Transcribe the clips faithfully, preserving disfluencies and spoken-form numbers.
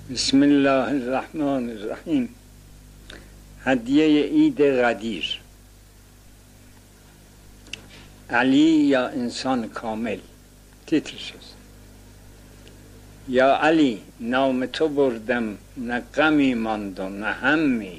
بسم الله الرحمن الرحیم. هدیه عید قدیر. علی یا انسان کامل تیترش است. یا علی نام تو بردم، نه غمی ماند و نه همی.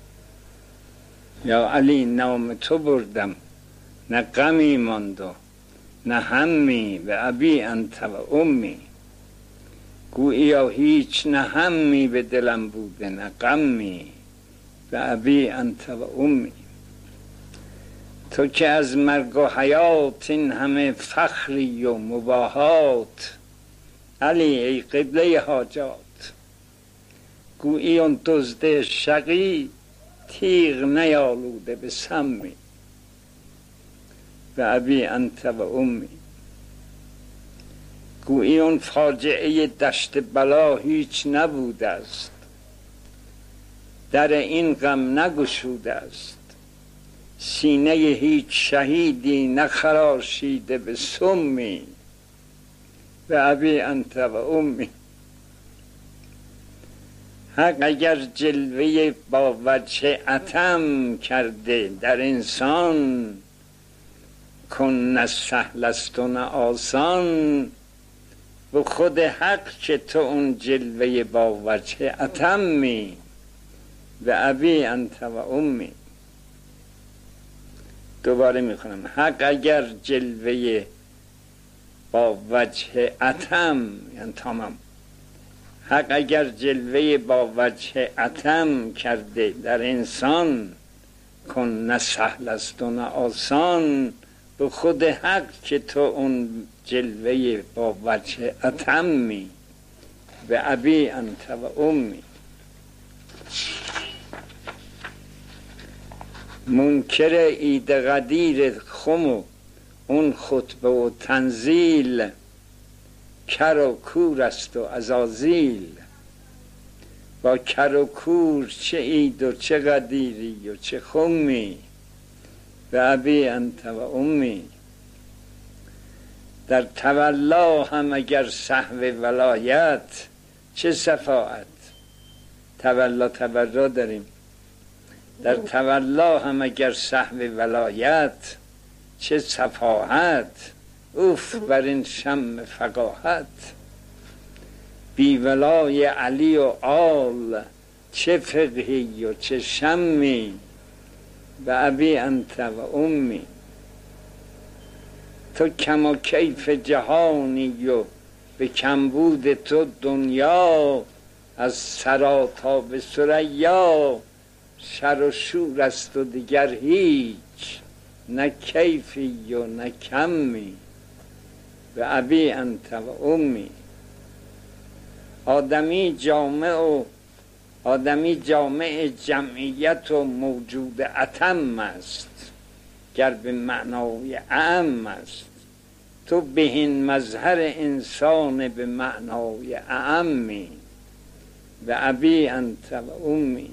یا علی نام تو بردم، نه غمی ماند و نه همی. به ابی انت و امی. گوییا هیچ نه همی به دلم بوده نه غمی. به ابی انت و امی. تو که از مرگ و حیات این همه فخری و مباهات. علی ای قبله حاجات. گویی اون دزد شقی تیغ نیالوده به سمی. به ابی انت و امی. گویی اون فاجعه دشت بلا هیچ نبوده است، در این غم نگشوده است. سینه هیچ شهیدی نخراشیده به سمی. به ابی انت و امی. حق اگر جلوه با وجه عتم کرده در انسان، کن نه سهل است و نه آسان. به خود حق که تو اون جلوه با وجه عتمی. به ابی انت و امی. دوباره میخونم. حق اگر جلوه با وجه عتم، یعنی تمام. حق اگر جلوه با وجه عتم کرده در انسان، کن نه سهل است و نه آسان. به خود حق که تو اون جلوه با وجه عتمی. به ابی انت و امی. منکر عید قدیر خم و اون خطبه و تنزیل، کر و کور است و عزازیل. با کر و کور چه عید و چه قدیری و چه خمی. به ابی انت و امی. در تولا هم اگر سهو ولایت، چه صفاعت. تولا تبرا داریم. در تولا هم اگر سهو ولایت، چه صفاحت. اوف بر این شم فقاحت. بی ولای علی و آل، چه فقهی و چه شمی. به ابی انت و امی. تو کم و کیف جهانی و به کمبود تو دنیا، از ثری تا به ثریا شر و شور است و دیگر هیچ، نه کیفی و نه کمی. به ابی انت و امی. آدمی جامع و آدمی جامع جمعیت و موجود اتم است، گر به معنای اعم است. تو بهین مظهر انسان به معنای اعمی. به ابی انت و امی.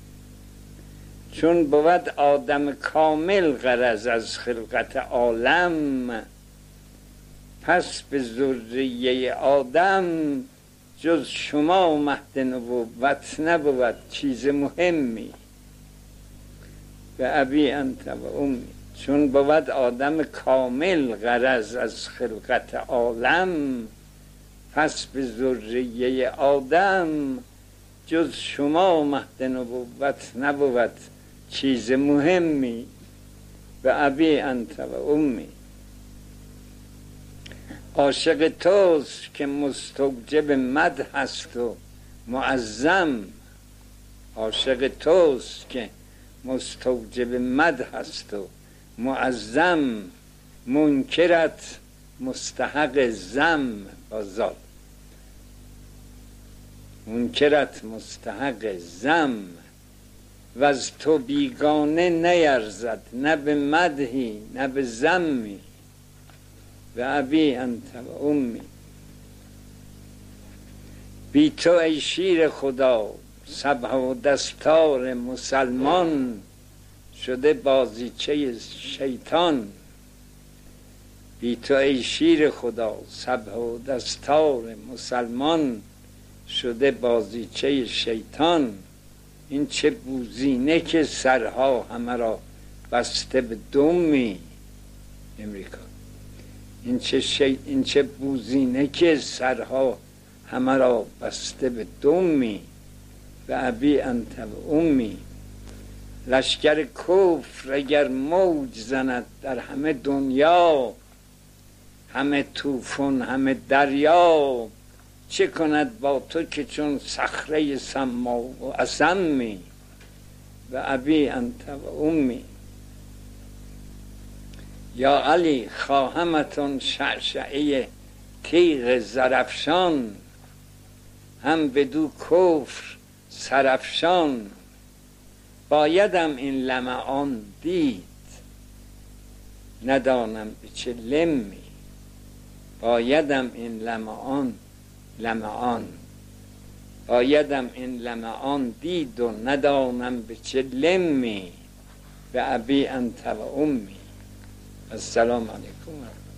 چون بود آدم کامل غرض از خلقت عالم، پس به ذریه آدم جز شما مهد نبوت نبود چیز مهمی. به ابی انت و امی. چون بود آدم کامل غرض از خلقت عالم، پس به ذریه آدم جز شما مهد نبوت نبود چیز مهمی. به ابی انت و امی. عاشق توست که مستوجب مدح است و معظم. عاشق توست که مستوجب مدح است و معظم. منکرت مستحق ذم بازاد. منکرت مستحق ذم. و از تو بیگانه نیرزد، نه به مدحی نه به ذمی. به ابی انت و امی. بی تو ای شیر خدا سبح و دستار مسلمان، شده بازیچه شیطان. بی تو ای شیر خدا سبح و دستار مسلمان، شده بازیچه شیطان. این چه بوزینه که سرها همه را بسته به دمی. امریکا این چه, شی... این چه بوزینه که سرها همه را بسته به دمی. و ابی انت و امی. لشکر کفر اگر موج زند در همه دنیا، همه طوفان همه دریا، چه کند با تو که چون صخره سما و اصمی. و ابی انت و امی. یا علی خواهمتون شعشعه تیغ زرافشان، هم بدو کفر سرافشان. بایدم این لمعان دید، ندانم به چه لمی. بایدم این لمعان لمعان بایدم این لمعان دید و ندانم به چه لمی. به ابی انت و امی. السلام علیکم.